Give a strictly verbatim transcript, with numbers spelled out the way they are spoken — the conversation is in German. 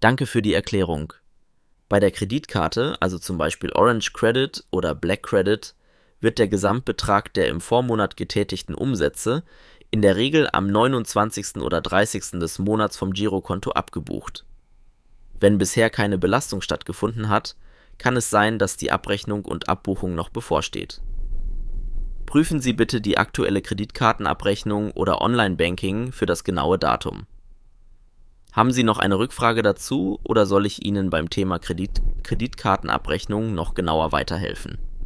Danke für die Erklärung. Bei der Kreditkarte, also zum Beispiel Orange Credit oder Black Credit, wird der Gesamtbetrag der im Vormonat getätigten Umsätze in der Regel am neunundzwanzigsten oder dreißigsten des Monats vom Girokonto abgebucht. Wenn bisher keine Belastung stattgefunden hat, kann es sein, dass die Abrechnung und Abbuchung noch bevorsteht. Prüfen Sie bitte die aktuelle Kreditkartenabrechnung oder Online-Banking für das genaue Datum. Haben Sie noch eine Rückfrage dazu oder soll ich Ihnen beim Thema Kredit- Kreditkartenabrechnung noch genauer weiterhelfen?